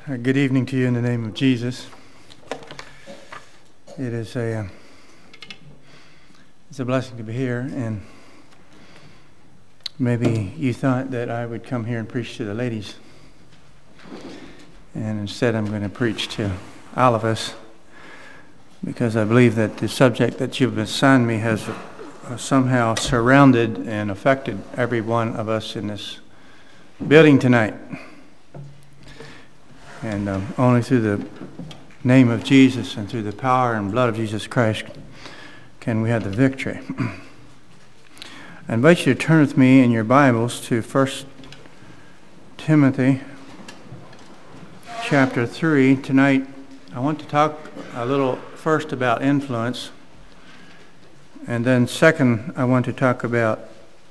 Good evening to you in the name of Jesus. It's a blessing to be here, and maybe you thought that I would come here and preach to the ladies, and instead I'm going to preach to all of us, because I believe that the subject that you've assigned me has somehow surrounded and affected every one of us in this building tonight. And only through the name of Jesus and through the power and blood of Jesus Christ can we have the victory. I invite you to turn with me in your Bibles to 1 Timothy chapter 3. Tonight I want to talk a little first about influence, and then second I want to talk about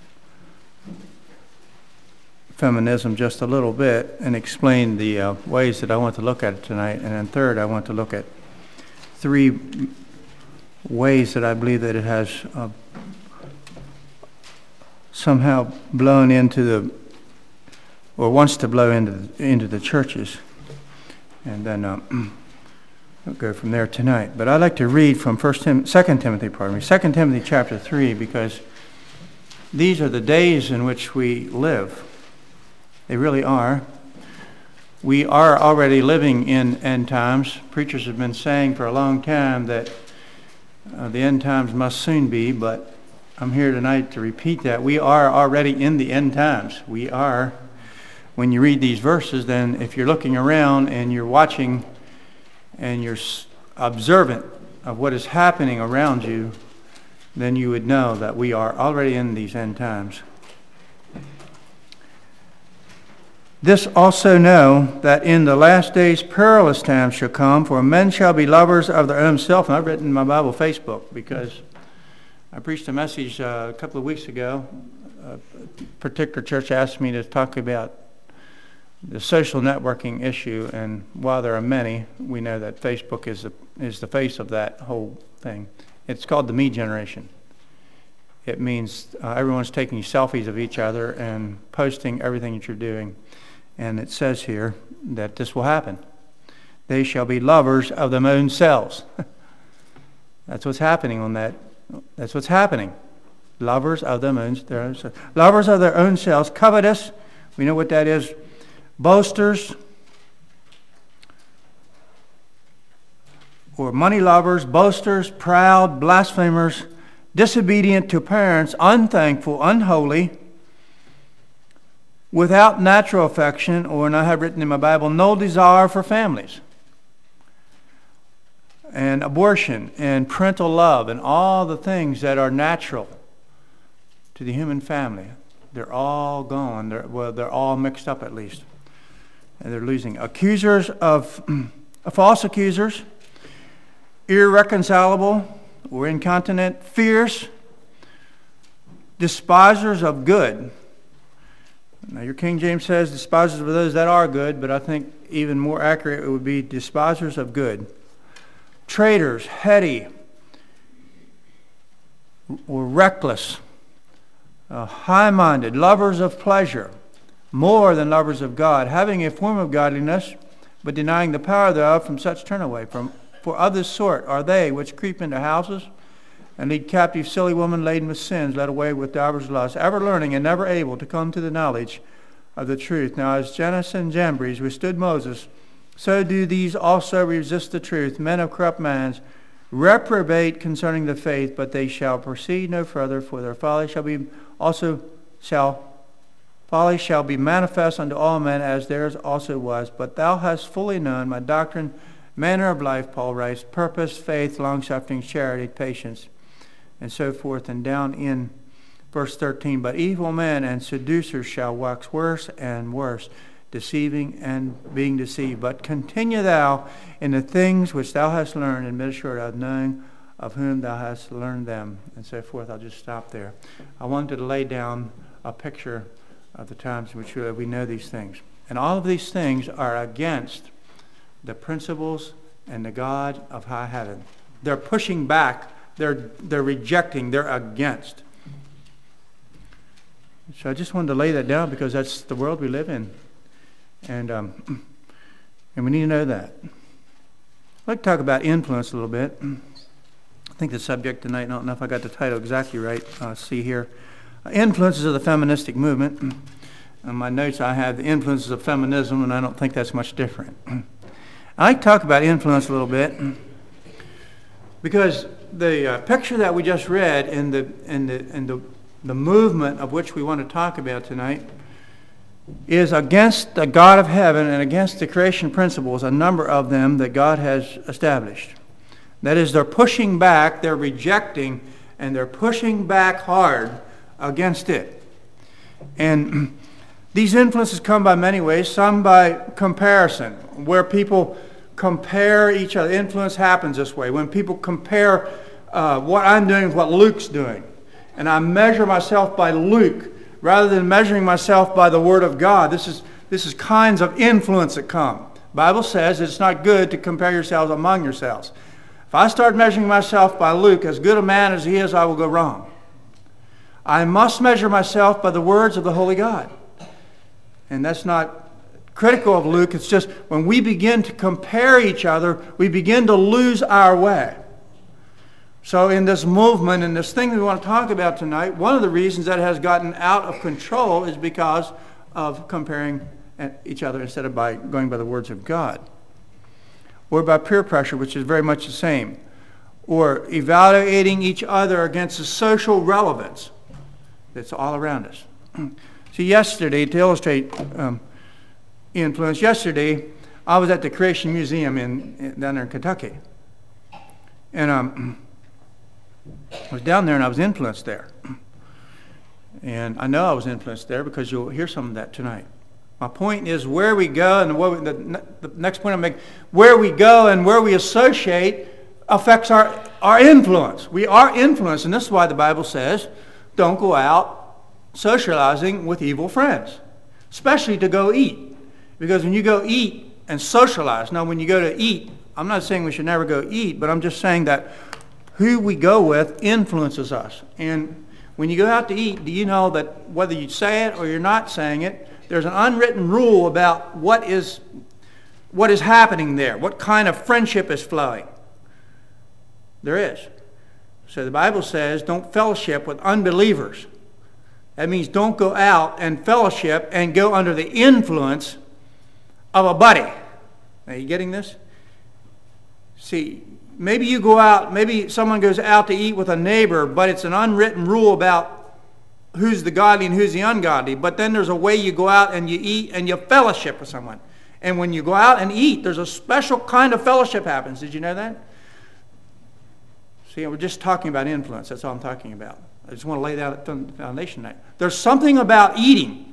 feminism just a little bit and explain the ways that I want to look at it tonight. And then third, I want to look at three ways that I believe that it has somehow blown into or wants to blow into the churches. And then we'll go from there tonight. But I'd like to read from 2 Timothy chapter 3, because these are the days in which we live. They really are. We are already living in end times. Preachers have been saying for a long time that the end times must soon be, but I'm here tonight to repeat that. We are already in the end times. We are. When you read these verses, then if you're looking around and you're watching and you're observant of what is happening around you, then you would know that we are already in these end times. This also know, that in the last days perilous times shall come, for men shall be lovers of their own self. And I've written in my Bible Facebook, because I preached a message a couple of weeks ago. A particular church asked me to talk about the social networking issue, and while there are many, we know that Facebook is the face of that whole thing. It's called the me generation. It means everyone's taking selfies of each other and posting everything that you're doing. And it says here that this will happen. They shall be lovers of their own selves. That's what's happening on that. That's what's happening. Lovers of their own selves. Lovers of their own selves. Covetous. We know what that is. Boasters. Or money lovers. Boasters. Proud. Blasphemers. Disobedient to parents. Unthankful. Unholy. Without natural affection, or, and I have written in my Bible, no desire for families, and abortion, and parental love, and all the things that are natural to the human family. They're all gone. They're all mixed up, at least. And they're losing. Accusers of false accusers, irreconcilable or incontinent, fierce, despisers of good. Now, your King James says despisers of those that are good, but I think even more accurate it would be despisers of good. Traitors, heady, or reckless, high-minded, lovers of pleasure, more than lovers of God, having a form of godliness, but denying the power thereof. From such turn away. For of this sort are they which creep into houses, and lead captive silly women laden with sins, led away with divers lusts, ever learning and never able to come to the knowledge of the truth. Now as Jannes and Jambres withstood Moses, so do these also resist the truth. Men of corrupt minds reprobate concerning the faith, but they shall proceed no further, for their folly shall be manifest unto all men, as theirs also was. But thou hast fully known my doctrine, manner of life, Paul writes, purpose, faith, long-suffering, charity, patience, and so forth. And down in verse 13, but evil men and seducers shall wax worse and worse, deceiving and being deceived. But continue thou in the things which thou hast learned, and be assured of knowing of whom thou hast learned them, and so forth. I'll just stop there. I wanted to lay down a picture of the times in which we know these things. And all of these things are against the principles and the God of high heaven. They're pushing back. They're rejecting. They're against. So I just wanted to lay that down, because that's the world we live in. And And we need to know that. I'd like to talk about influence a little bit. I think the subject tonight, I don't know if I got the title exactly right. See here. Influences of the feministic movement. On my notes I have the influences of feminism, and I don't think that's much different. I like to talk about influence a little bit because the picture that we just read in the movement of which we want to talk about tonight is against the God of heaven and against the creation principles, a number of them that God has established. That is, they're pushing back, they're rejecting, and they're pushing back hard against it. And these influences come by many ways, some by comparison, where people compare each other. Influence happens this way. When people compare what I'm doing with what Luke's doing, and I measure myself by Luke rather than measuring myself by the Word of God, this is kinds of influence that come. The Bible says it's not good to compare yourselves among yourselves. If I start measuring myself by Luke, as good a man as he is, I will go wrong. I must measure myself by the words of the Holy God. And that's not critical of Luke. It's just when we begin to compare each other, we begin to lose our way. So in this movement and this thing we want to talk about tonight, one of the reasons that it has gotten out of control is because of comparing each other instead of by going by the words of God. Or by peer pressure, which is very much the same. Or evaluating each other against the social relevance that's all around us. See, yesterday, to illustrate influence, yesterday I was at the Creation Museum down there in Kentucky. And I was down there and I was influenced there. And I know I was influenced there because you'll hear some of that tonight. My point is where we go, and the next point I'm making, where we go and where we associate affects our influence. We are influenced, and this is why the Bible says, don't go out socializing with evil friends, especially to go eat. Because when you go eat and socialize, now when you go to eat, I'm not saying we should never go eat, but I'm just saying that who we go with influences us. And when you go out to eat, do you know that whether you say it or you're not saying it, there's an unwritten rule about what is happening there, what kind of friendship is flowing. There is. So the Bible says don't fellowship with unbelievers. That means don't go out and fellowship and go under the influence of a buddy. Are you getting this? See, maybe you go out, maybe someone goes out to eat with a neighbor, but it's an unwritten rule about who's the godly and who's the ungodly. But then there's a way you go out and you eat and you fellowship with someone. And when you go out and eat, there's a special kind of fellowship happens. Did you know that? See, we're just talking about influence. That's all I'm talking about. I just want to lay that on the foundation tonight. There's something about eating.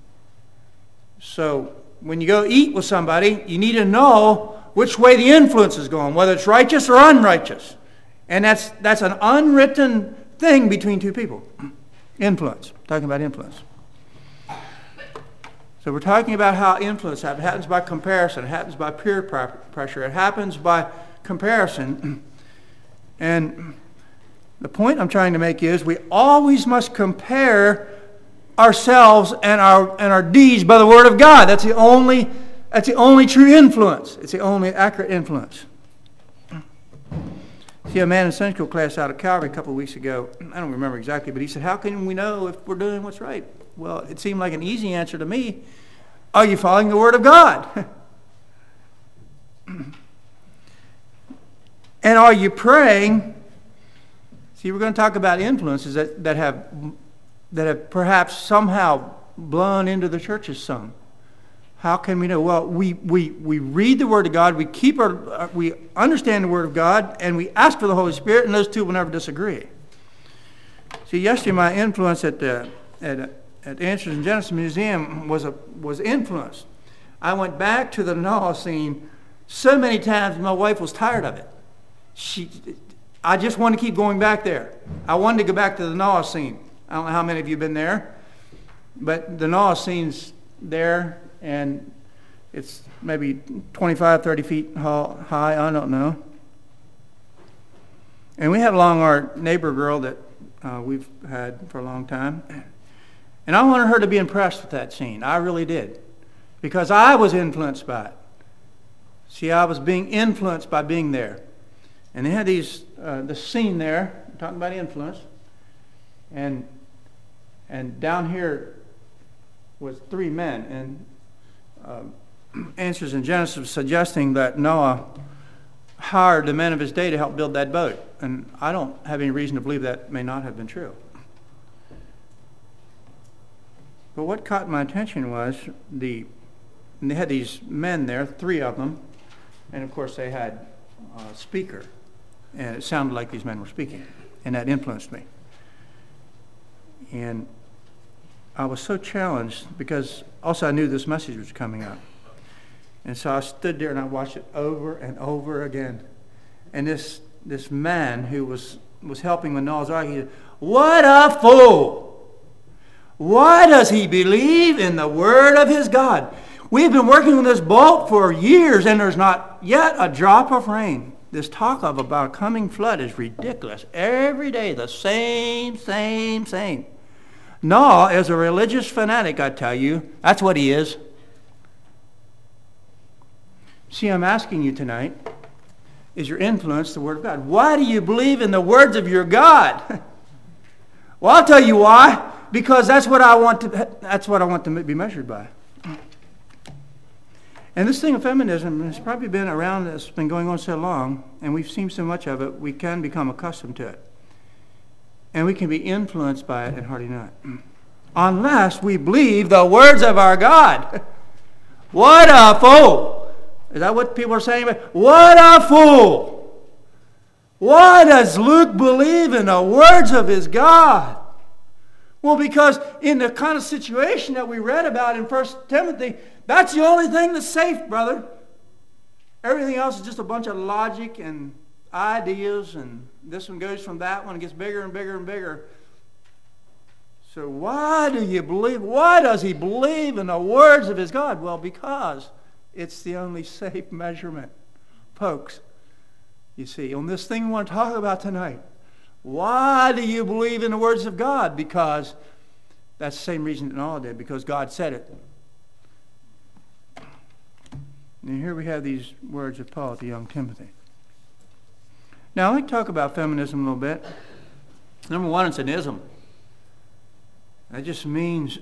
So when you go eat with somebody, you need to know which way the influence is going, whether it's righteous or unrighteous. And that's an unwritten thing between two people. Influence. Talking about influence. So we're talking about how influence happens. It happens by comparison. It happens by peer pressure. It happens by comparison. And the point I'm trying to make is we always must compare ourselves and our deeds by the Word of God. That's the only true influence. It's the only accurate influence. See, a man in Sunday school class out of Calvary a couple of weeks ago, I don't remember exactly, but he said, how can we know if we're doing what's right? Well, it seemed like an easy answer to me. Are you following the Word of God? And are you praying? See, we're going to talk about influences that have perhaps somehow blown into the churches some. How can we know? Well, we read the Word of God, we understand the Word of God, and we ask for the Holy Spirit, and those two will never disagree. See, yesterday my influence at Answers in Genesis Museum was influence. I went back to the Noah scene so many times, my wife was tired of it. I just wanted to keep going back there. I wanted to go back to the Noah scene. I don't know how many of you have been there, but the Noah scene's there. And it's maybe 25, 30 feet high, I don't know. And we had along our neighbor girl that we've had for a long time. And I wanted her to be impressed with that scene. I really did. Because I was influenced by it. See, I was being influenced by being there. And they had the scene there, talking about influence. And down here was 3 men. And answers in Genesis suggesting that Noah hired the men of his day to help build that boat. And I don't have any reason to believe that may not have been true. But what caught my attention was they had these men there, 3 of them, and of course they had a speaker. And it sounded like these men were speaking, and that influenced me. And I was so challenged because also I knew this message was coming up. And so I stood there and I watched it over and over again. And this man who was helping with Noah's Ark, he said, "What a fool! Why does he believe in the word of his God? We've been working on this boat for years and there's not yet a drop of rain. This talk of about a coming flood is ridiculous. Every day the same. Noah is a religious fanatic, I tell you. That's what he is." See, I'm asking you tonight, is your influence the Word of God? Why do you believe in the words of your God? Well, I'll tell you why. Because that's what I want to be measured by. And this thing of feminism has probably been around, it's been going on so long, and we've seen so much of it, we can become accustomed to it. And we can be influenced by it and hardly not. Unless we believe the words of our God. What a fool! Is that what people are saying? What a fool! Why does Luke believe in the words of his God? Well, because in the kind of situation that we read about in 1 Timothy, that's the only thing that's safe, brother. Everything else is just a bunch of logic and ideas, and this one goes from that one, it gets bigger and bigger and bigger. So why does he believe in the words of his God? Well, because it's the only safe measurement. Folks, you see, on this thing we want to talk about tonight, why do you believe in the words of God? Because that's the same reason that Noah did, because God said it. And here we have these words of Paul to young Timothy. Now, I'd like to talk about feminism a little bit. Number one, it's an ism. That just means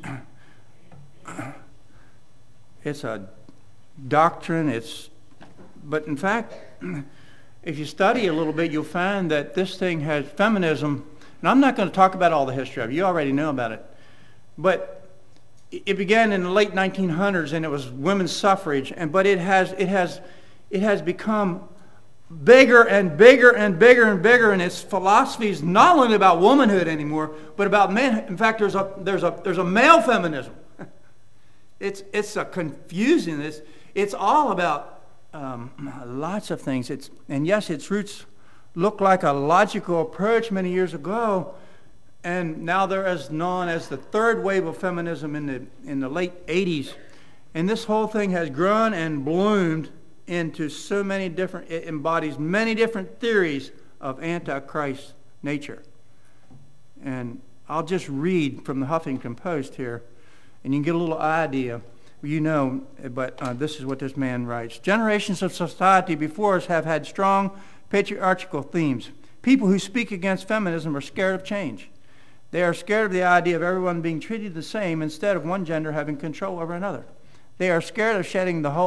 it's a doctrine. But in fact, if you study a little bit, you'll find that this thing has feminism. And I'm not going to talk about all the history of it. You already know about it. But it began in the late 1900s, and it was women's suffrage. But it has become bigger and bigger and bigger and bigger, and its philosophy is not only about womanhood anymore, but about men. In fact, there's a male feminism. It's a confusing. It's all about lots of things. And yes, its roots look like a logical approach many years ago, and now they're as known as the third wave of feminism in the late 80s. And this whole thing has grown and bloomed into so many different, it embodies many different theories of Antichrist nature. And I'll just read from the Huffington Post here, and you can get a little idea. You know, but this is what this man writes. Generations of society before us have had strong patriarchal themes. People who speak against feminism are scared of change. They are scared of the idea of everyone being treated the same instead of one gender having control over another. They are scared of shedding the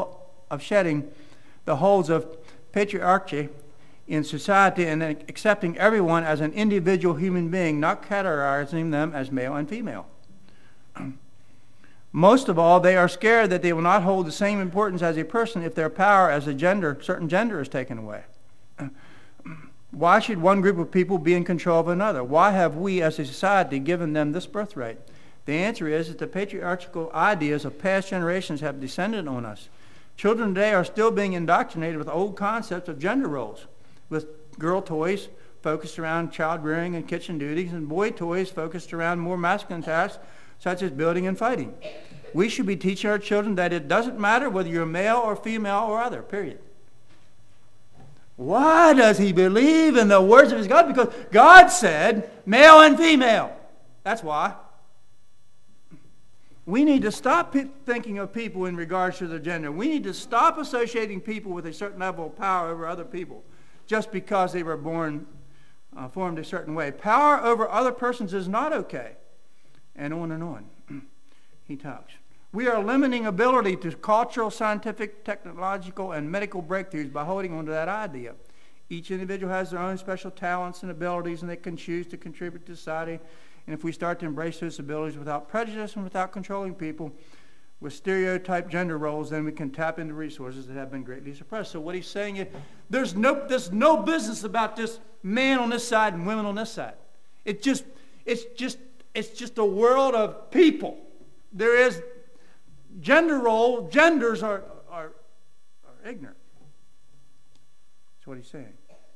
holds of patriarchy in society and accepting everyone as an individual human being, not categorizing them as male and female. Most of all, they are scared that they will not hold the same importance as a person if their power as a certain gender is taken away. Why should one group of people be in control of another? Why have we as a society given them this birthright? The answer is that the patriarchal ideas of past generations have descended on us. Children today are still being indoctrinated with old concepts of gender roles, with girl toys focused around child rearing and kitchen duties, and boy toys focused around more masculine tasks such as building and fighting. We should be teaching our children that it doesn't matter whether you're male or female or other, period. Why does he believe in the words of his God? Because God said male and female. That's why. We need to stop thinking of people in regards to their gender. We need to stop associating people with a certain level of power over other people just because they were formed a certain way. Power over other persons is not okay. And on. He talks. We are limiting ability to cultural, scientific, technological, and medical breakthroughs by holding on to that idea. Each individual has their own special talents and abilities, and they can choose to contribute to society. And if we start to embrace those abilities without prejudice and without controlling people with stereotyped gender roles, then we can tap into resources that have been greatly suppressed. So what he's saying is, there's no business about this man on this side and women on this side. It's just a world of people. There is genders are ignorant. That's what he's saying.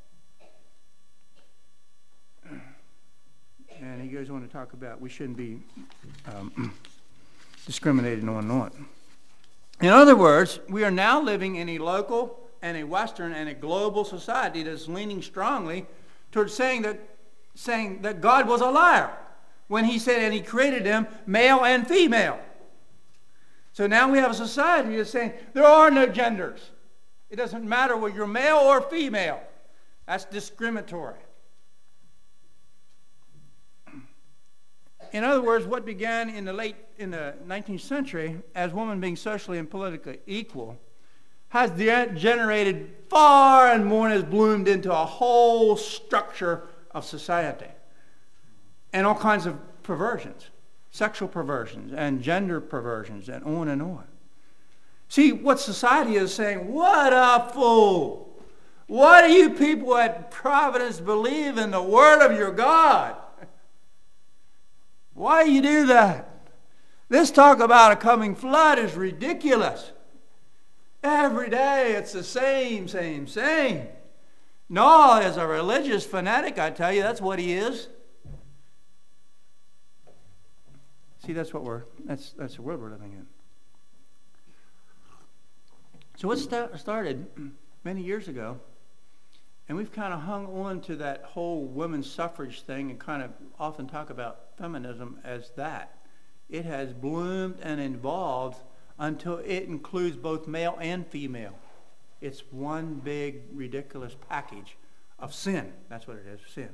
And he goes on to talk about we shouldn't be discriminated on and on. In other words, we are now living in a local and a Western and a global society that's leaning strongly towards saying that God was a liar when he said, and he created them male and female. So now we have a society that's saying there are no genders. It doesn't matter whether you're male or female. That's discriminatory. In other words, what began in the 19th century as women being socially and politically equal has generated far and more and has bloomed into a whole structure of society and all kinds of perversions, sexual perversions and gender perversions and on and on. See, what society is saying, what a fool. Why do you people at Providence believe in the Word of your God? Why do you do that? This talk about a coming flood is ridiculous. Every day it's the same. No, as a religious fanatic, I tell you, that's what he is. See, that's the world we're living in. So it started many years ago, and we've kind of hung on to that whole women's suffrage thing and kind of often talk about feminism as that. It has bloomed and evolved until it includes both male and female. It's one big, ridiculous package of sin. That's what it is, sin.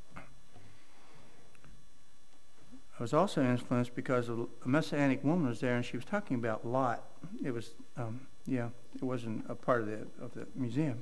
I was also influenced because a Messianic woman was there, and she was talking about Lot. It was, it wasn't a part of the museum.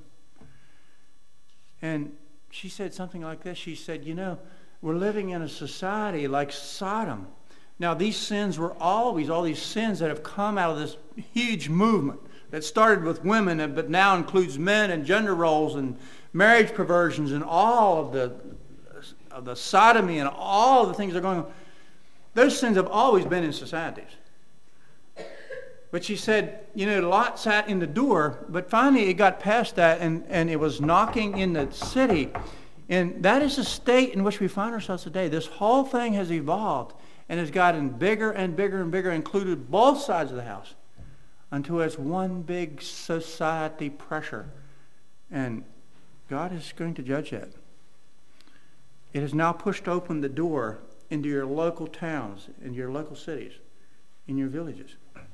And she said something like this. She said, we're living in a society like Sodom. Now, these sins were all these sins that have come out of this huge movement that started with women, but now includes men and gender roles and marriage perversions and all of the sodomy and all the things that are going on. Those sins have always been in societies. But she said, Lot sat in the door, but finally it got past that and it was knocking in the city. And that is the state in which we find ourselves today. This whole thing has evolved and has gotten bigger and bigger and bigger, included both sides of the house, until it's one big society pressure. And God is going to judge that. It has now pushed open the door into your local towns, into your local cities, in your villages.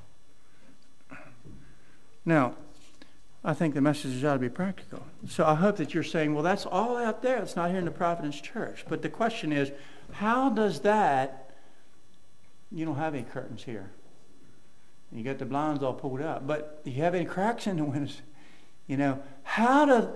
Now, I think the message ought to be practical. So I hope that you're saying, well, that's all out there. It's not here in the Providence Church. But the question is, how does that... You don't have any curtains here. You got the blinds all pulled up. But do you have any cracks in the windows? How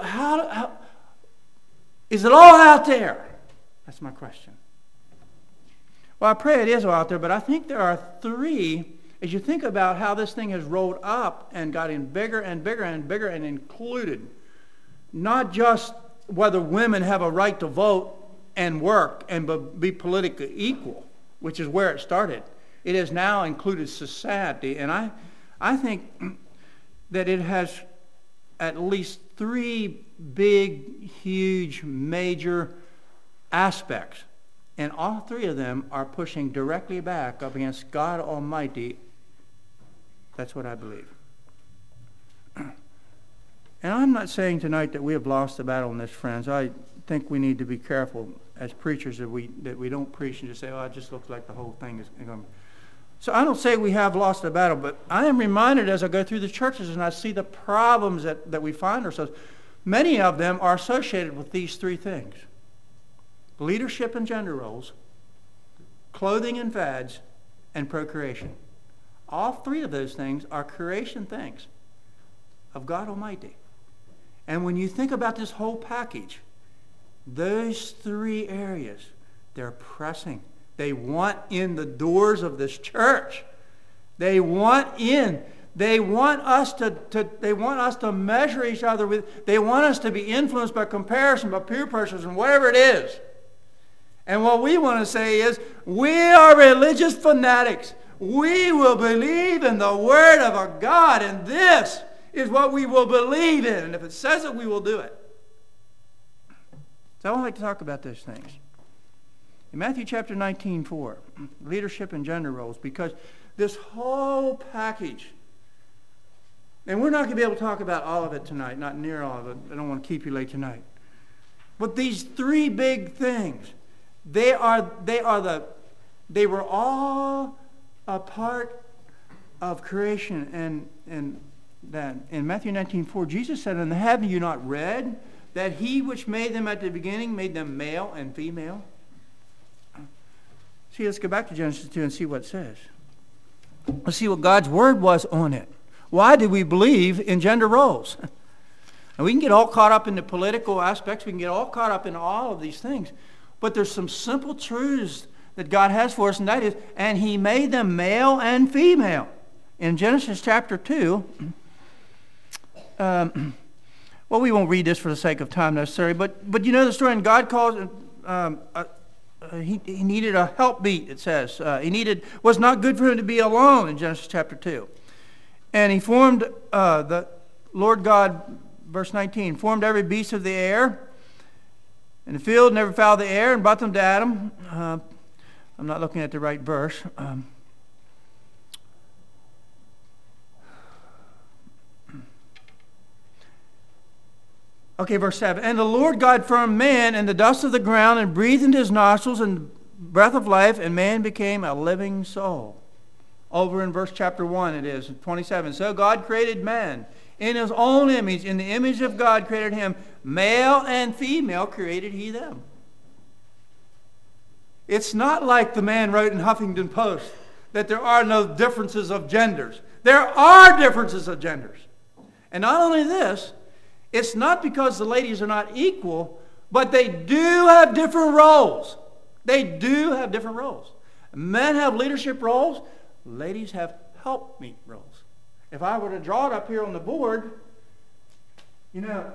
is it all out there? That's my question. Well, I pray it is all out there, but I think there are three, as you think about how this thing has rolled up and gotten bigger and bigger and bigger and included not just whether women have a right to vote and work and be politically equal, which is where it started. It has now included society, and I think that it has at least three big, huge, major aspects, and all three of them are pushing directly back up against God Almighty. That's what I believe. And I'm not saying tonight that we have lost the battle on this, friends. I think we need to be careful as preachers that we don't preach and just say, oh, it just looks like the whole thing is going. So I don't say we have lost the battle, but I am reminded as I go through the churches and I see the problems that we find ourselves. Many of them are associated with these three things: leadership and gender roles, clothing and fads, and procreation. All three of those things are creation things of God Almighty. And when you think about this whole package, those three areas, they're pressing. They want in the doors of this church. They want in. They want us to measure each other with. They want us to be influenced by comparison, by peer pressures, and whatever it is. And what we want to say is, we are religious fanatics. We will believe in the Word of our God, and this is what we will believe in. And if it says it, we will do it. So I would like to talk about those things. In Matthew chapter 19:4, leadership and gender roles, because this whole package, and we're not going to be able to talk about all of it tonight, not near all of it. I don't want to keep you late tonight. But these three big things, they were all a part of creation. And that in Matthew 19:4, Jesus said, "And have you not read that he which made them at the beginning made them male and female?" See, let's go back to Genesis 2 and see what it says. Let's see what God's word was on it. Why do we believe in gender roles? And we can get all caught up in the political aspects. We can get all caught up in all of these things. But there's some simple truths that God has for us, and that is, and he made them male and female. In Genesis chapter 2, well, we won't read this for the sake of time necessarily, but you know the story, and God calls he needed a helpmeet, it says. Was not good for him to be alone in Genesis chapter 2. And he formed, the Lord God, verse 19, formed every beast of the air in the field and every fowl of the air and brought them to Adam. I'm not looking at the right verse. Okay, verse 7. And the Lord God formed man in the dust of the ground and breathed into his nostrils and breath of life, and man became a living soul. Over in verse chapter 1 it is, 27. So God created man in his own image. In the image of God created him. Male and female created he them. It's not like the man wrote in Huffington Post that there are no differences of genders. There are differences of genders. And not only this, it's not because the ladies are not equal, but they do have different roles. They do have different roles. Men have leadership roles. Ladies have helpmeet roles. If I were to draw it up here on the board, you know,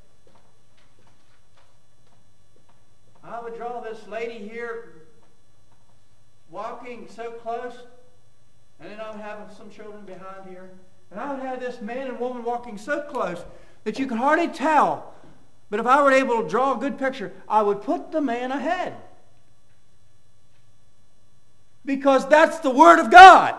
I would draw this lady here walking so close, and then I would have some children behind here. And I would have this man and woman walking so close that you can hardly tell. But if I were able to draw a good picture, I would put the man ahead. Because that's the Word of God.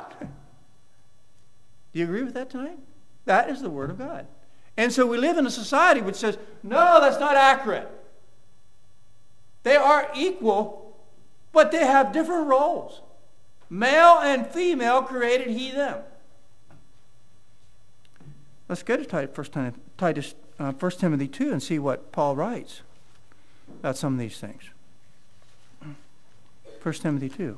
Do you agree with that tonight? That is the Word of God. And so we live in a society which says, no, that's not accurate. They are equal, but they have different roles. Male and female created he them. Let's go to 1 Timothy 2 and see what Paul writes about some of these things. 1 Timothy 2.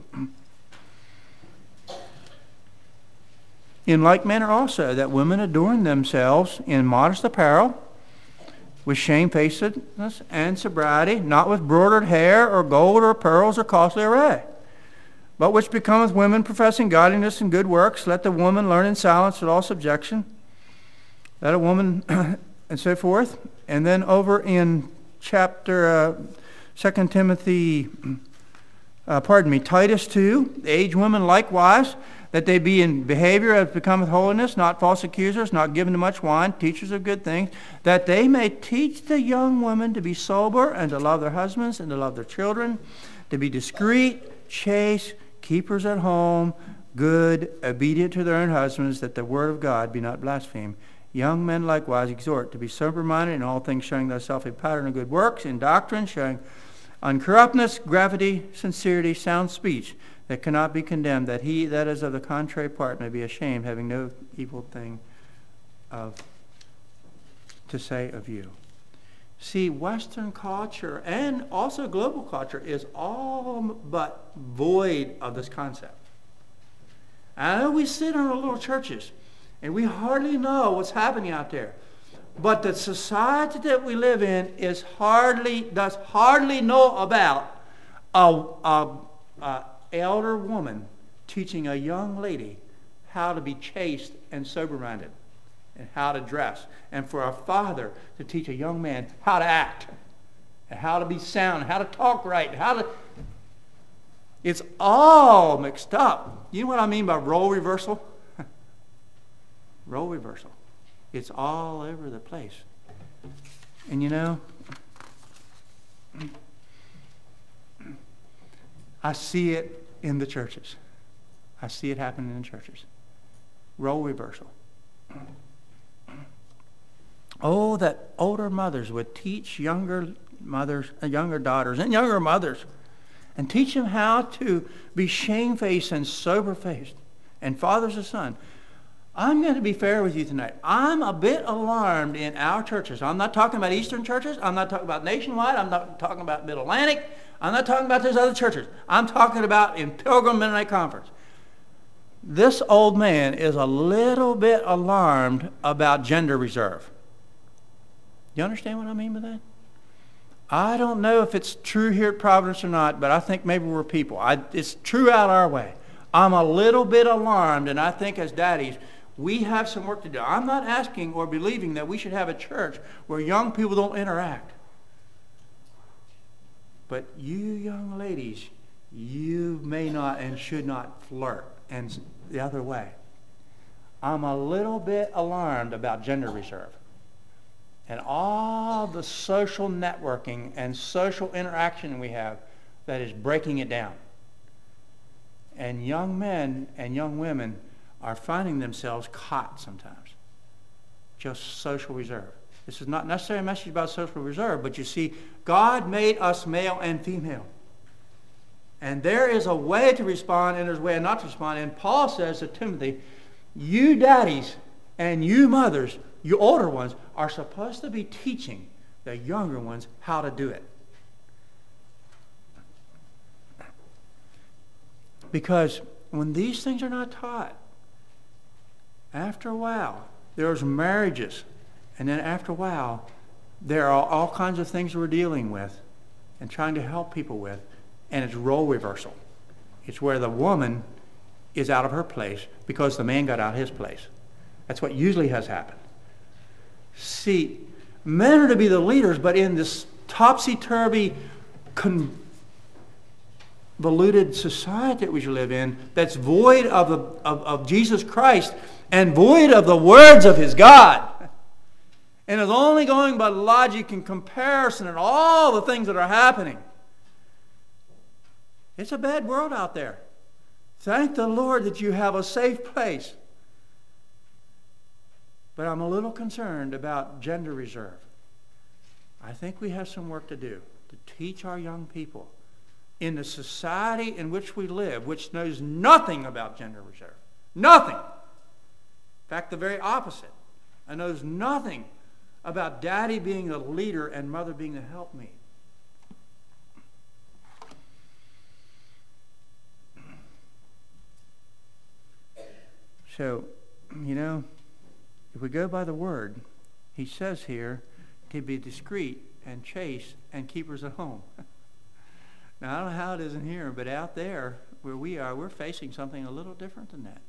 In like manner also, that women adorn themselves in modest apparel, with shamefacedness and sobriety, not with broidered hair or gold or pearls or costly array, but which becometh women professing godliness and good works. Let the woman learn in silence with all subjection. Let a woman, and so forth. And then over in chapter 2 Timothy, Titus 2, the aged women likewise, that they be in behavior as becometh holiness, not false accusers, not given to much wine, teachers of good things, that they may teach the young women to be sober and to love their husbands and to love their children, to be discreet, chaste, keepers at home, good, obedient to their own husbands, that the word of God be not blasphemed. Young men likewise exhort to be sober-minded in all things, showing thyself a pattern of good works, in doctrine, showing uncorruptness, gravity, sincerity, sound speech. that cannot be condemned, that he that is of the contrary part may be ashamed, having no evil thing to say of you. See, Western culture and also global culture is all but void of this concept. I know we sit in our little churches and we hardly know what's happening out there. But the society that we live in does hardly know about a elder woman teaching a young lady how to be chaste and sober-minded and how to dress, and for a father to teach a young man how to act and how to be sound, how to talk right, it's all mixed up. You know what I mean by role reversal? Role reversal. It's all over the place. And you know, I see it in the churches. I see it happening in the churches. Role reversal. Oh, that older mothers would teach younger daughters and younger mothers and teach them how to be shamefaced and sober-faced, and fathers and sons. I'm going to be fair with you tonight. I'm a bit alarmed in our churches. I'm not talking about Eastern churches. I'm not talking about Nationwide. I'm not talking about Mid-Atlantic. I'm not talking about those other churches. I'm talking about in Pilgrim Mennonite Conference. This old man is a little bit alarmed about gender reserve. You understand what I mean by that? I don't know if it's true here at Providence or not, but I think maybe we're people. It's true out our way. I'm a little bit alarmed, and I think as daddies, we have some work to do. I'm not asking or believing that we should have a church where young people don't interact. But you young ladies, you may not and should not flirt, and the other way. I'm a little bit alarmed about gender reserve and all the social networking and social interaction we have that is breaking it down. And young men and young women are finding themselves caught sometimes. Just social reserve. This is not necessarily a message about social reserve, but you see, God made us male and female. And there is a way to respond and there's a way not to respond. And Paul says to Timothy, you daddies and you mothers, you older ones, are supposed to be teaching the younger ones how to do it. Because when these things are not taught, after a while, there's marriages. And then after a while, there are all kinds of things we're dealing with and trying to help people with. And it's role reversal. It's where the woman is out of her place because the man got out of his place. That's what usually has happened. See, men are to be the leaders, but in this topsy-turvy, convoluted society that we should live in, that's void of Jesus Christ and void of the words of his God, and is only going by logic and comparison and all the things that are happening. It's a bad world out there. Thank the Lord that you have a safe place. But I'm a little concerned about gender reserve. I think we have some work to do to teach our young people in the society in which we live, which knows nothing about gender reserve. Nothing. In fact, the very opposite. It knows nothing about daddy being the leader and mother being the helpmeet. So, you know, if we go by the word, he says here to be discreet and chaste and keepers at home. Now, I don't know how it is in here, but out there where we are, we're facing something a little different than that.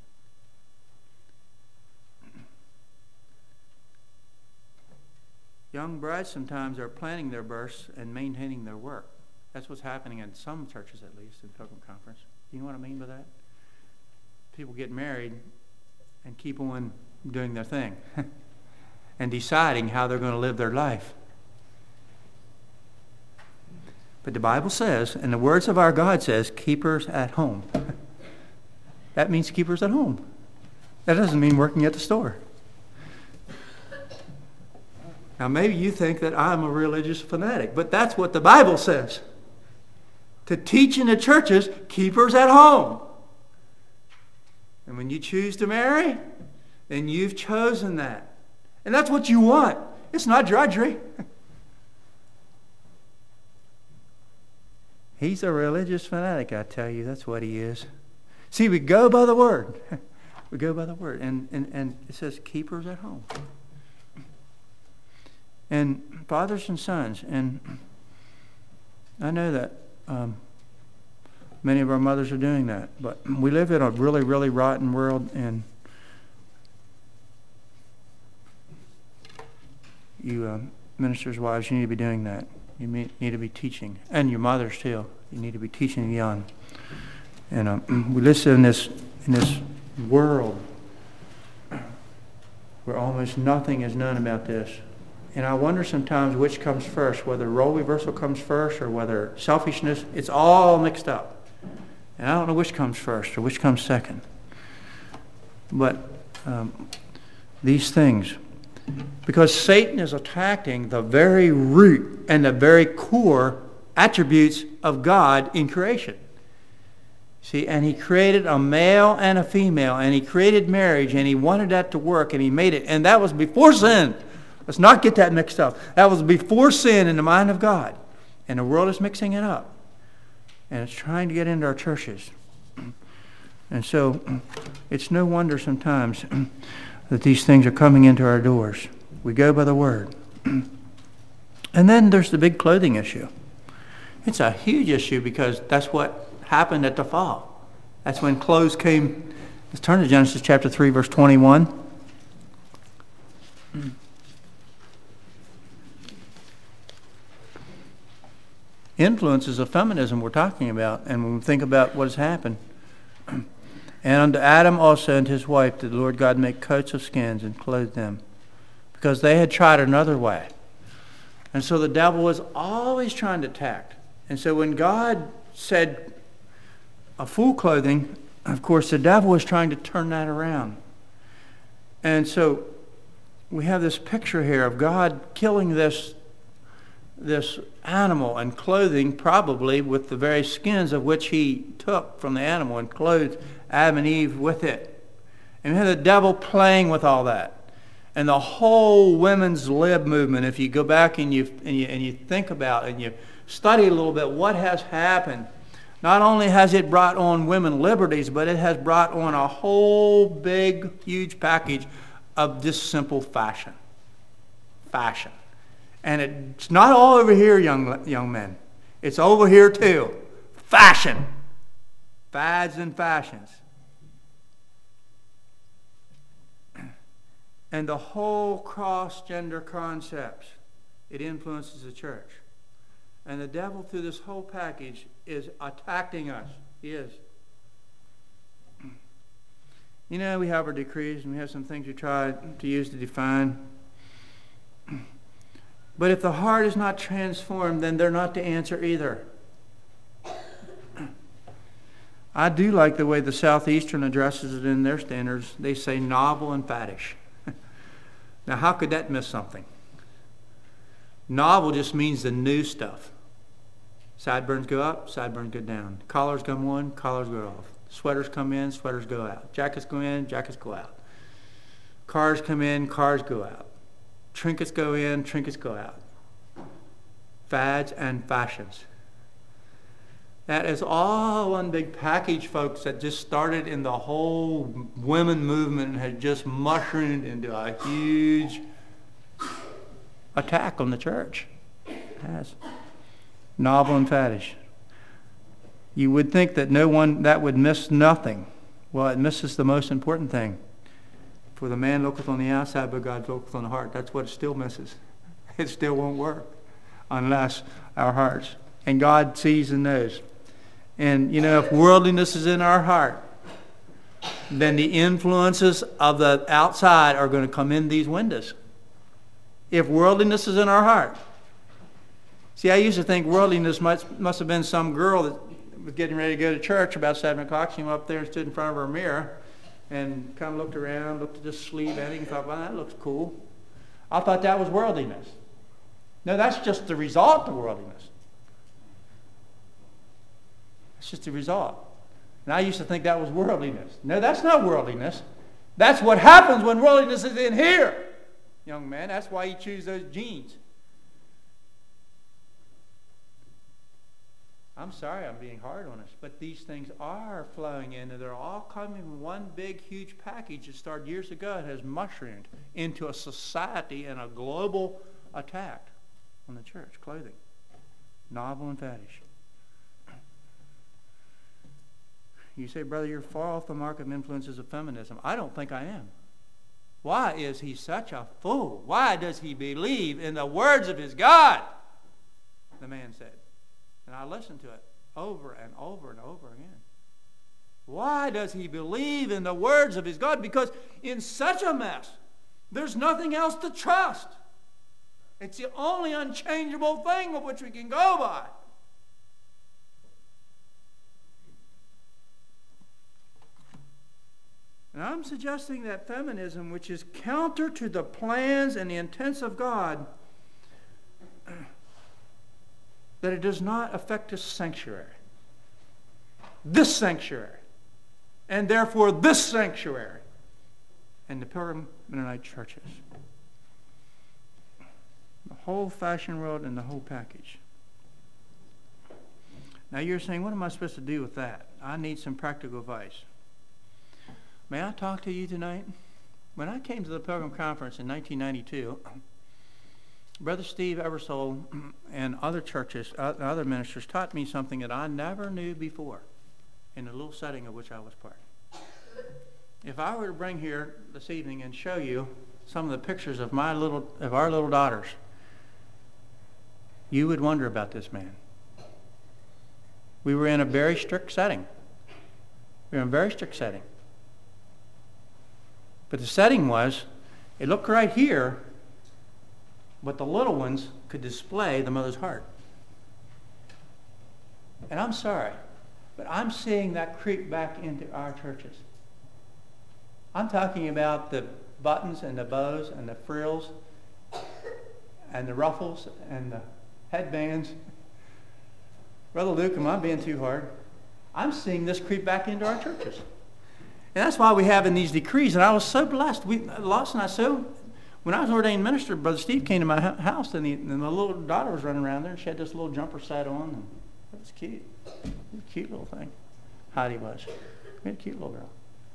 Young brides sometimes are planning their births and maintaining their work. That's what's happening in some churches, at least, in Pilgrim Conference. You know what I mean by that? People get married and keep on doing their thing and deciding how they're going to live their life. But the Bible says, and the words of our God says, keepers at home. That means keepers at home. That doesn't mean working at the store. Now maybe you think that I'm a religious fanatic, but that's what the Bible says. to teach in the churches, keepers at home. And when you choose to marry, then you've chosen that. And that's what you want. It's not drudgery. He's a religious fanatic, I tell you. That's what he is. See, we go by the Word. We go by the Word. And it says keepers at home. And fathers and sons. And I know that many of our mothers are doing that. But we live in a really, really rotten world. And you ministers' wives, you need to be doing that. You need to be teaching. And your mothers, too. You need to be teaching the young. And we live in this world where almost nothing is known about this. And I wonder sometimes which comes first, whether role reversal comes first or whether selfishness. It's all mixed up. And I don't know which comes first or which comes second. But these things, because Satan is attacking the very root and the very core attributes of God in creation. See, and he created a male and a female, and he created marriage, and he wanted that to work, and he made it. And that was before sin. Let's not get that mixed up. That was before sin in the mind of God. And the world is mixing it up. And it's trying to get into our churches. And so it's no wonder sometimes that these things are coming into our doors. We go by the Word. And then there's the big clothing issue. It's a huge issue because that's what happened at the fall. That's when clothes came. Let's turn to Genesis chapter 3, verse 21. Influences of feminism we're talking about, and when we think about what has happened. And unto Adam also and his wife did the Lord God make coats of skins and clothe them, because they had tried another way. And so the devil was always trying to attack. And so when God said a full clothing, of course the devil was trying to turn that around. And so we have this picture here of God killing this animal and clothing probably with the very skins of which he took from the animal and clothed Adam and Eve with it. And we have the devil playing with all that. And the whole women's lib movement, if you go back and you think about and you study a little bit what has happened, not only has it brought on women liberties, but it has brought on a whole big, huge package of this simple fashion. Fashion. And it's not all over here, young men. It's over here too. Fashion. Fads and fashions. And the whole cross-gender concepts, it influences the church. And the devil, through this whole package, is attacking us. He is. You know, we have our decrees and we have some things we try to use to define. But if the heart is not transformed, then they're not the answer either. I do like the way the Southeastern addresses it in their standards. They say novel and faddish. Now, how could that miss something? Novel just means the new stuff. Sideburns go up, sideburns go down. Collars come on, collars go off. Sweaters come in, sweaters go out. Jackets go in, jackets go out. Cars come in, cars go out. Trinkets go in, trinkets go out. Fads and fashions. That is all one big package, folks, that just started in the whole women movement and has just mushroomed into a huge attack on the church. It has. Novel and faddish. You would think that no one, that would miss nothing. Well, it misses the most important thing. For the man looketh on the outside, but God looketh on the heart. That's what it still misses. It still won't work unless our hearts. And God sees and knows. And, you know, if worldliness is in our heart, then the influences of the outside are going to come in these windows. If worldliness is in our heart. See, I used to think worldliness must have been some girl that was getting ready to go to church about 7 o'clock. She went up there and stood in front of her mirror and kind of looked around, looked at the sleeve ending, and thought, well, that looks cool. I thought that was worldliness. No, that's just the result of worldliness. It's just a result. And I used to think that was worldliness. No, that's not worldliness. That's what happens when worldliness is in here, young man. That's why you choose those jeans. I'm sorry I'm being hard on us, but these things are flowing in, and they're all coming in one big, huge package that started years ago. It has mushroomed into a society and a global attack on the church. Clothing. Novel and faddish. You say, brother, you're far off the mark of influences of feminism. I don't think I am. Why is he such a fool? Why does he believe in the words of his God? The man said. And I listened to it over and over and over again. Why does he believe in the words of his God? Because in such a mess, there's nothing else to trust. It's the only unchangeable thing of which we can go by. And I'm suggesting that feminism, which is counter to the plans and the intents of God, that it does not affect this sanctuary, and therefore this sanctuary, and the Pilgrim Mennonite churches. The whole fashion world and the whole package. Now you're saying, what am I supposed to do with that? I need some practical advice. May I talk to you tonight? When I came to the Pilgrim Conference in 1992, Brother Steve Eversole and other churches, other ministers taught me something that I never knew before in the little setting of which I was part. If I were to bring here this evening and show you some of the pictures of our little daughters, you would wonder about this man. We were in a very strict setting. But the setting was, it looked right here, but the little ones could display the mother's heart. And I'm sorry, but I'm seeing that creep back into our churches. I'm talking about the buttons and the bows and the frills and the ruffles and the headbands. Brother Luke, am I being too hard? I'm seeing this creep back into our churches. And that's why we have in these decrees. And I was so blessed. When I was ordained minister, Brother Steve came to my house, and the little daughter was running around there, and she had this little jumper set on, and it was cute. It was a cute little thing. Heidi was. We had a cute little girl.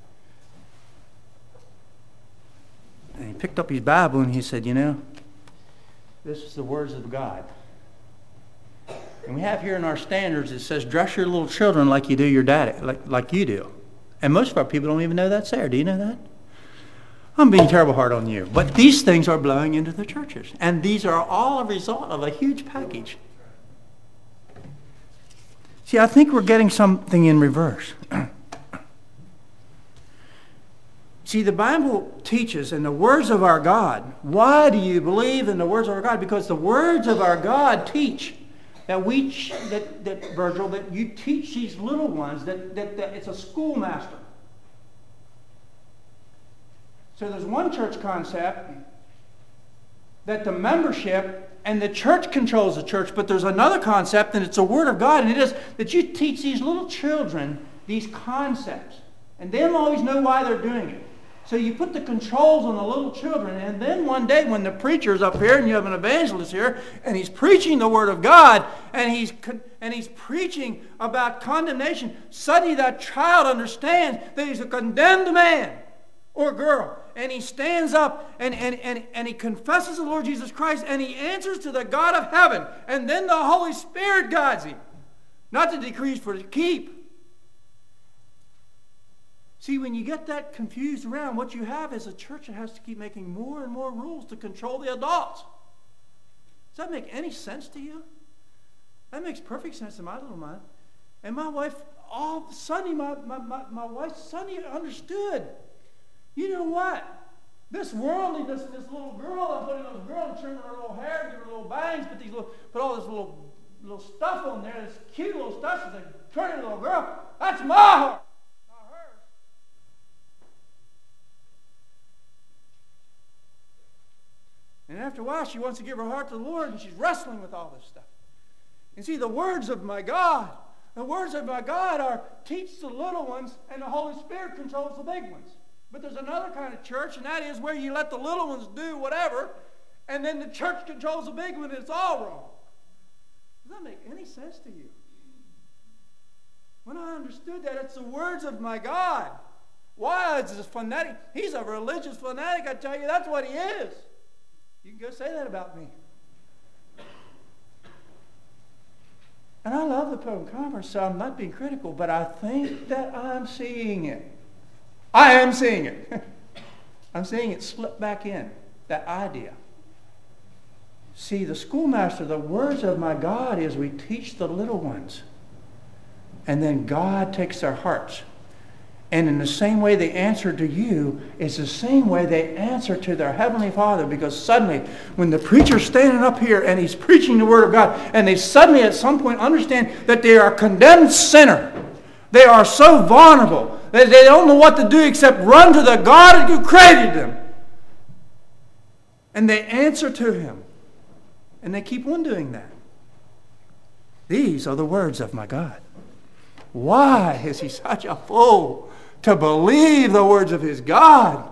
And he picked up his Bible, and he said, this is the words of God. And we have here in our standards, it says, dress your little children like you do your daddy, like you do. And most of our people don't even know that's there. Do you know that? I'm being terrible hard on you. But these things are blowing into the churches. And these are all a result of a huge package. See, I think we're getting something in reverse. See, the Bible teaches in the words of our God. Why do you believe in the words of our God? Because the words of our God teach that Virgil, that you teach these little ones that it's a schoolmaster. So there's one church concept that the membership and the church controls the church, but there's another concept, and it's a word of God, and it is that you teach these little children these concepts, and they don't always know why they're doing it. So you put the controls on the little children, and then one day when the preacher's up here and you have an evangelist here, and he's preaching the Word of God, and he's preaching about condemnation, suddenly that child understands that he's a condemned man or girl, and he stands up and he confesses the Lord Jesus Christ, and he answers to the God of heaven, and then the Holy Spirit guides him, not the decrees for to keep. See, when you get that confused around, what you have is a church that has to keep making more and more rules to control the adults. Does that make any sense to you? That makes perfect sense in my little mind. And my wife, all of a sudden, my wife suddenly understood. You know what? This worldliness, this little girl, I'm putting this girl and trimming her little hair, give her little bangs, put all this little stuff on there, this cute little stuff. She's a pretty little girl. That's my heart. And after a while, she wants to give her heart to the Lord, and she's wrestling with all this stuff. And see, the words of my God The words of my God are teach the little ones, and the Holy Spirit controls the big ones. But there's another kind of church, and that is where you let the little ones do whatever, and then the church controls the big one, and it's all wrong. Does that make any sense to you? When I understood that, it's the words of my God. Why is this fanatic? He's a religious fanatic, I tell you. That's what he is. You can go say that about me. And I love the Pilgrim Conference, so I'm not being critical, but I think that I'm seeing it. I am seeing it. I'm seeing it slip back in, that idea. See, the schoolmaster, the words of my God is we teach the little ones. And then God takes their hearts. And in the same way they answer to you is the same way they answer to their Heavenly Father. Because suddenly, when the preacher's standing up here and he's preaching the Word of God, and they suddenly at some point understand that they are a condemned sinner. They are so vulnerable that they don't know what to do except run to the God who created them. And they answer to Him. And they keep on doing that. These are the words of my God. Why is he such a fool to believe the words of his God?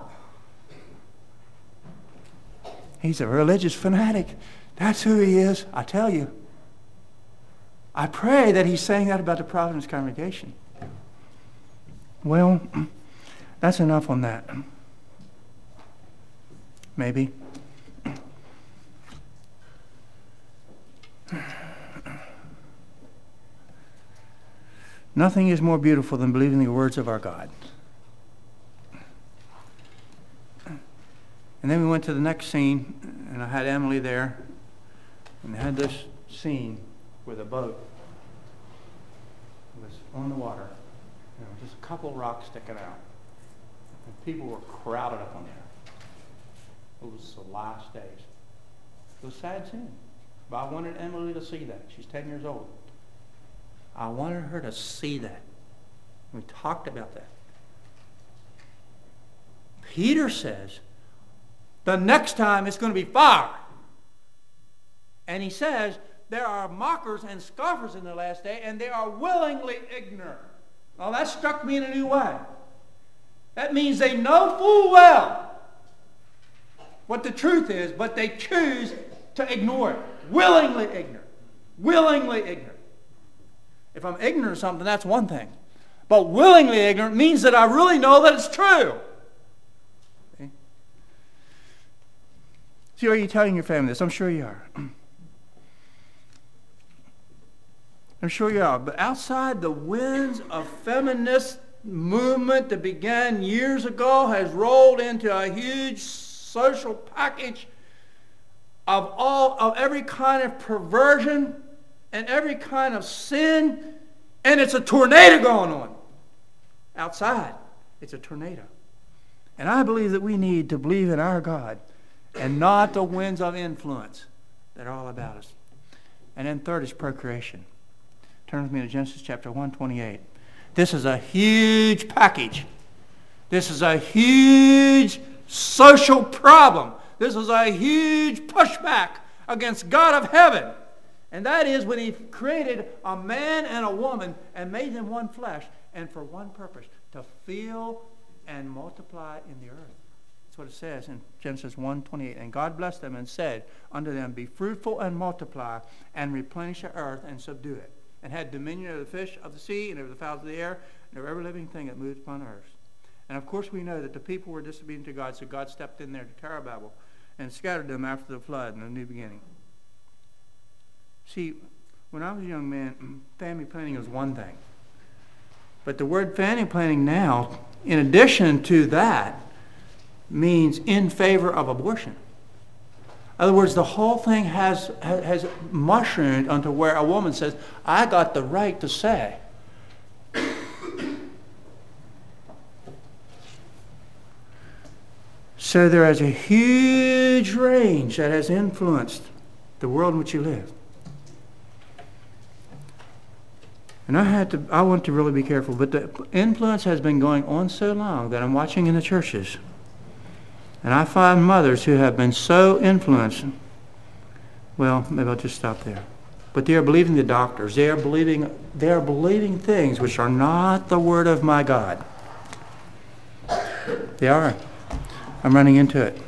He's a religious fanatic. That's who he is, I tell you. I pray that he's saying that about the Providence congregation. Well, that's enough on that. Maybe. Nothing is more beautiful than believing the words of our God. And then we went to the next scene, and I had Emily there, and they had this scene where the boat was on the water. There was just a couple rocks sticking out. And people were crowded up on there. It was the last days. It was a sad scene. But I wanted Emily to see that. She's 10 years old. I wanted her to see that. We talked about that. Peter says, the next time it's going to be fire. And he says, there are mockers and scoffers in the last day, and they are willingly ignorant. Now that struck me in a new way. That means they know full well what the truth is, but they choose to ignore it. Willingly ignorant. Willingly ignorant. If I'm ignorant of something, that's one thing. But willingly ignorant means that I really know that it's true. Okay? See, are you telling your family this? I'm sure you are. I'm sure you are. But outside the winds of feminist movement that began years ago has rolled into a huge social package of every kind of perversion and every kind of sin, and it's a tornado going on. Outside, it's a tornado. And I believe that we need to believe in our God and not the winds of influence that are all about us. And then third is procreation. Turn with me to Genesis chapter 1:28. This is a huge package. This is a huge social problem. This is a huge pushback against God of heaven. And that is when he created a man and a woman and made them one flesh, and for one purpose, to fill and multiply in the earth. That's what it says in Genesis 1:28. And God blessed them and said unto them, be fruitful and multiply, and replenish the earth and subdue it, and had dominion over the fish of the sea, and over the fowls of the air, and over every living thing that moves upon earth. And of course we know that the people were disobedient to God, so God stepped in there to Tower of Babel and scattered them after the flood in a new beginning. See, when I was a young man, family planning was one thing. But the word family planning now, in addition to that, means in favor of abortion. In other words, the whole thing has mushroomed onto where a woman says, I got the right to say. So there is a huge range that has influenced the world in which you live. And I want to really be careful, but the influence has been going on so long that I'm watching in the churches. And I find mothers who have been so influenced. Well, maybe I'll just stop there. But they are believing the doctors. They are believing things which are not the word of my God. They are. I'm running into it.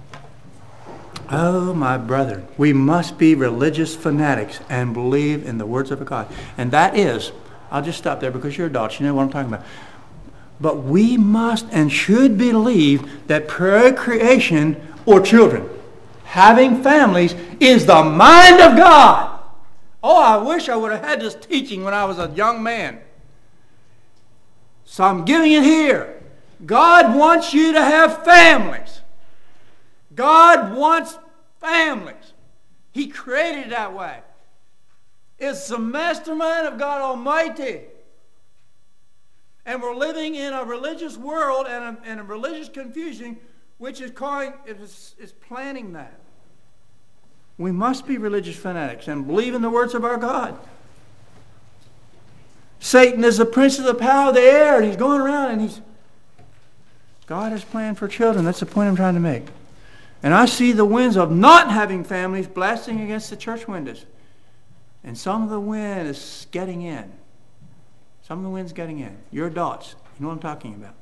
Oh, my brethren, we must be religious fanatics and believe in the words of God. And that is, I'll just stop there because you're adults, you know what I'm talking about. But we must and should believe that procreation, or children, having families, is the mind of God. Oh, I wish I would have had this teaching when I was a young man. So I'm giving it here. God wants you to have families. God wants families. He created it that way. It's the mastermind of God Almighty. And we're living in a religious world and a religious confusion which is planning that. We must be religious fanatics and believe in the words of our God. Satan is the prince of the power of the air, and he's going around and God has planned for children. That's the point I'm trying to make. And I see the winds of not having families blasting against the church windows. And some of the wind is getting in. Some of the wind's getting in. You're adults. You know what I'm talking about.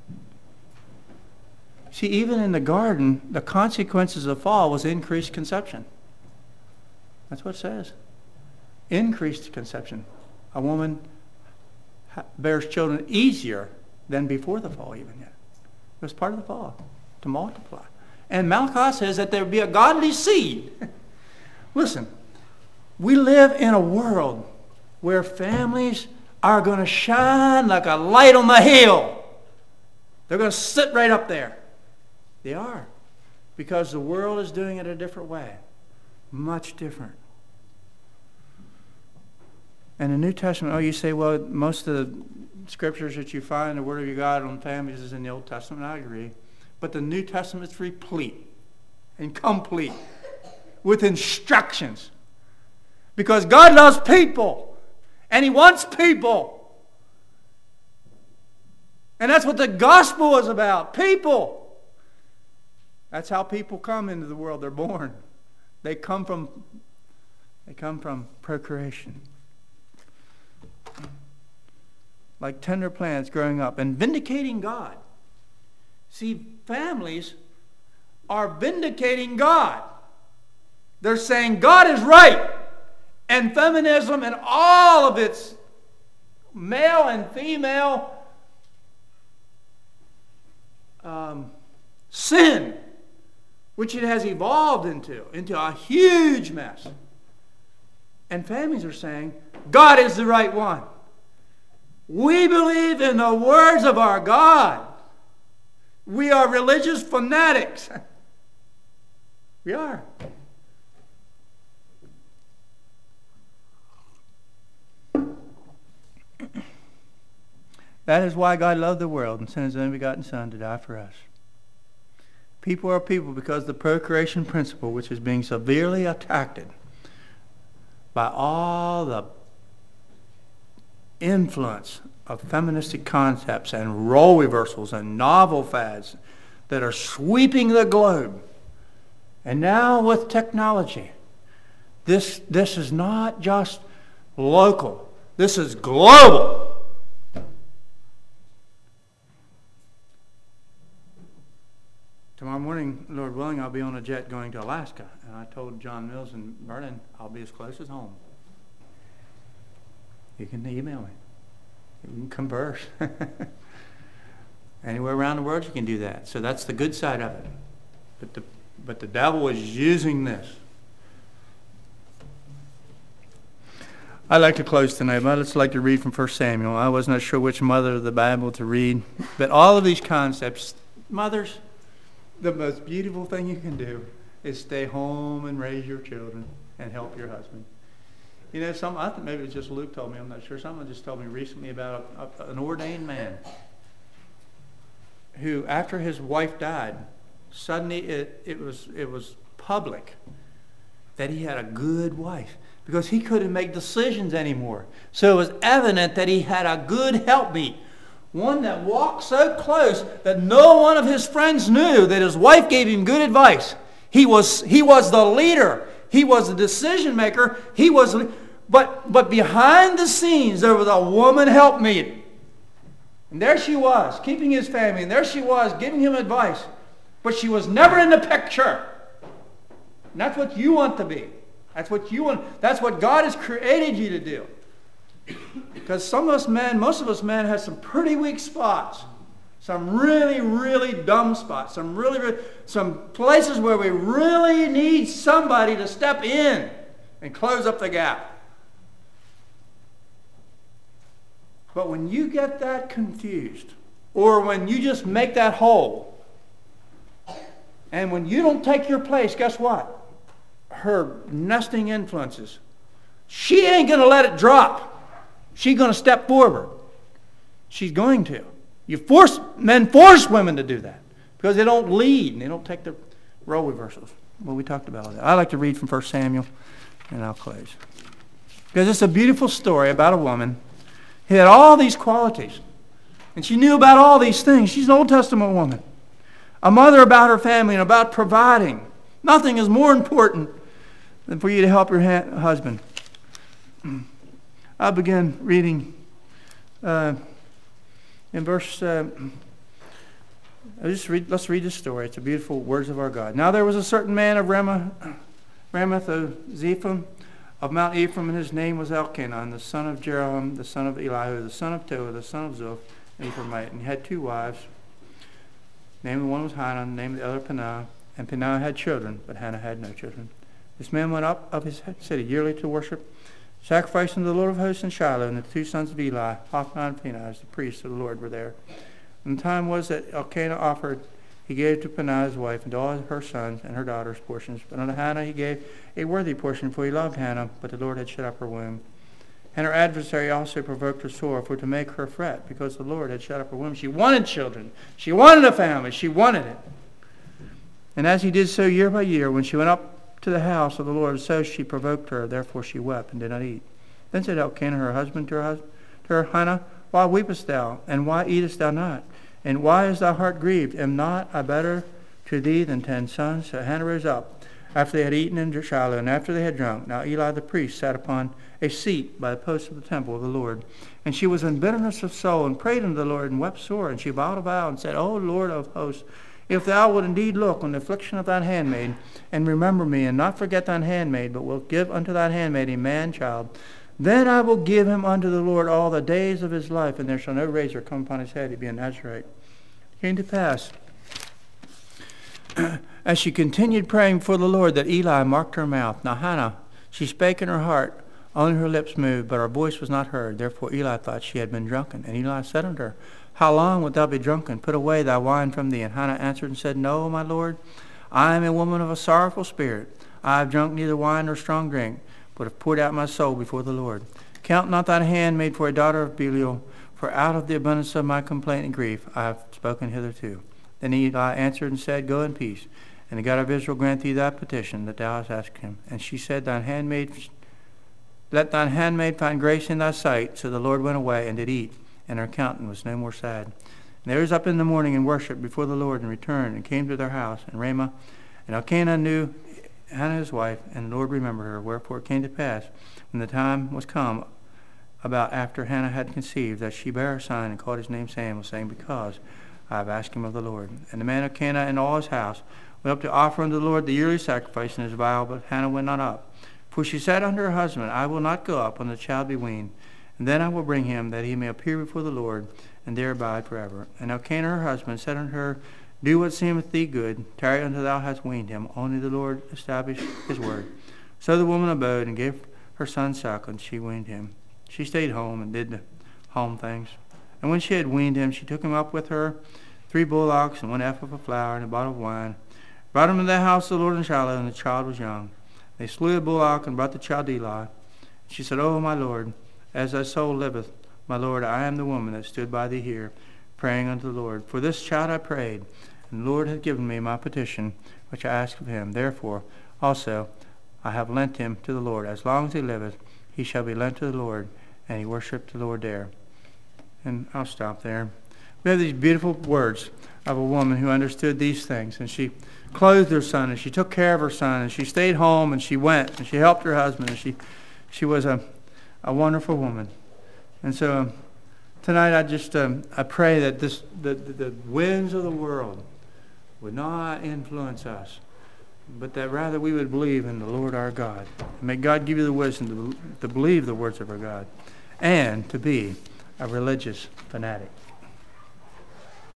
See, even in the garden, the consequences of the fall was increased conception. That's what it says. Increased conception. A woman bears children easier than before the fall even yet. It was part of the fall, to multiply. And Malachi says that there will be a godly seed. Listen, we live in a world where families are going to shine like a light on the hill. They're going to sit right up there. They are. Because the world is doing it a different way. Much different. And the New Testament, you say, well, most of the scriptures that you find in the Word of God on families is in the Old Testament. I agree. But the New Testament is replete and complete with instructions. Because God loves people. And He wants people. And that's what the gospel is about. People. That's how people come into the world. They're born. They come from procreation. Like tender plants growing up and vindicating God. See, families are vindicating God. They're saying God is right. And feminism and all of its male and female sin, which it has evolved into a huge mess. And families are saying, God is the right one. We believe in the words of our God. We are religious fanatics. We are. That is why God loved the world and sent His only begotten Son to die for us. People are people because the procreation principle, which is being severely attacked by all the influence of feministic concepts and role reversals and novel fads that are sweeping the globe. And now with technology, this is not just local. This is global. Tomorrow morning, Lord willing, I'll be on a jet going to Alaska. And I told John Mills and Vernon, I'll be as close as home. You can email me. You can converse. Anywhere around the world you can do that. So that's the good side of it. But the devil is using this. I'd like to close tonight, but I'd just like to read from 1 Samuel. I was not sure which mother of the Bible to read. But all of these concepts, mothers, the most beautiful thing you can do is stay home and raise your children and help your husband. You know, I think maybe it was just Luke told me, I'm not sure. Someone just told me recently about an ordained man who, after his wife died, suddenly it was public that he had a good wife because he couldn't make decisions anymore. So it was evident that he had a good helpmeet, one that walked so close that no one of his friends knew that his wife gave him good advice. He was the leader. He was the decision maker. But behind the scenes, there was a woman helpmeet. And there she was, keeping his family. And there she was, giving him advice. But she was never in the picture. And that's what you want to be. That's what you want. That's what God has created you to do. Because some of us men, most of us men, have some pretty weak spots. Some really, really dumb spots. Some places where we really need somebody to step in and close up the gap. But when you get that confused, or when you just make that hole, and when you don't take your place, guess what? Her nesting influences, she ain't going to let it drop. She's going to step forward. She's going to. Men force women to do that because they don't lead and they don't take the role reversals. Well, we talked about that. I like to read from 1 Samuel, and I'll close. Because it's a beautiful story about a woman who had all these qualities. And she knew about all these things. She's an Old Testament woman. A mother about her family and about providing. Nothing is more important than for you to help your husband. I began reading in verse... let's read this story. It's the beautiful words of our God. Now there was a certain man of Ramoth of Zephim, of Mount Ephraim, and his name was Elkanah, the son of Jeroham, the son of Elihu, the son of Toa, the son of Zoph, an Ephraimite. And he had 2 wives. The name of one was Hannah, and the name of the other Peninnah. And Peninnah had children, but Hannah had no children. This man went up of his city yearly to worship, sacrificing to the Lord of hosts in Shiloh, and the 2 sons of Eli, Hophni and Phinehas, the priests of the Lord, were there. And the time was that Elkanah offered, he gave to Peninnah his wife, and to all her sons and her daughters portions. But unto Hannah he gave a worthy portion, for he loved Hannah, but the Lord had shut up her womb. And her adversary also provoked her sore, for to make her fret, because the Lord had shut up her womb. She wanted children. She wanted a family. She wanted it. And as he did so year by year, when she went up to the house of the Lord, so she provoked her. Therefore she wept and did not eat. Then said Elkanah her husband to her, Hannah, why weepest thou, and why eatest thou not? And why is thy heart grieved? Am not I better to thee than 10 sons? So Hannah rose up after they had eaten in Shiloh, and after they had drunk. Now Eli the priest sat upon a seat by the post of the temple of the Lord. And she was in bitterness of soul, and prayed unto the Lord, and wept sore. And she vowed a vow, and said, O Lord of hosts, if thou wilt indeed look on the affliction of thine handmaid, and remember me, and not forget thine handmaid, but wilt give unto thine handmaid a man-child, then I will give him unto the Lord all the days of his life, and there shall no razor come upon his head. He be a Nazarite. It came to pass, as she continued praying for the Lord, that Eli marked her mouth. Now Hannah, she spake in her heart, only her lips moved, but her voice was not heard. Therefore Eli thought she had been drunken. And Eli said unto her, How long wilt thou be drunken? Put away thy wine from thee. And Hannah answered and said, No, my Lord, I am a woman of a sorrowful spirit. I have drunk neither wine nor strong drink, but have poured out my soul before the Lord. Count not thine handmaid for a daughter of Belial, for out of the abundance of my complaint and grief I have spoken hitherto. Then Eli answered and said, Go in peace, and the God of Israel grant thee thy petition that thou hast asked him. And she said, Let thine handmaid find grace in thy sight. So the Lord went away and did eat, and her countenance was no more sad. And they rose up in the morning and worshipped before the Lord, and returned and came to their house in Ramah. And Elkanah knew Hannah his wife, and the Lord remembered her. Wherefore it came to pass, when the time was come, about after Hannah had conceived, that she bare a son, and called his name Samuel, saying, Because I have asked him of the Lord. And the man Elkanah and all his house went up to offer unto the Lord the yearly sacrifice and his vow, but Hannah went not up. For she said unto her husband, I will not go up when the child be weaned, and then I will bring him, that he may appear before the Lord, and there abide forever. And Elkanah her husband said unto her, Do what seemeth thee good, tarry until thou hast weaned him, only the Lord establish his word. So the woman abode, and gave her son suck, and she weaned him. She stayed home, and did the home things. And when she had weaned him, she took him up with her, 3 bullocks, and 1 ephah of flour, and a bottle of wine, brought him to the house of the Lord in Shiloh, and the child was young. They slew the bullock, and brought the child to Eli. She said, O my Lord, as thy soul liveth, my Lord, I am the woman that stood by thee here, praying unto the Lord. For this child I prayed, and the Lord hath given me my petition, which I asked of him. Therefore also I have lent him to the Lord. As long as he liveth, he shall be lent to the Lord. And he worshipped the Lord there. And I'll stop there. We have these beautiful words of a woman who understood these things. And she clothed her son, and she took care of her son, and she stayed home, and she went, and she helped her husband, and She was a wonderful woman. And so tonight I pray that the winds of the world would not influence us, but that rather we would believe in the Lord our God. May God give you the wisdom to believe the words of our God and to be a religious fanatic.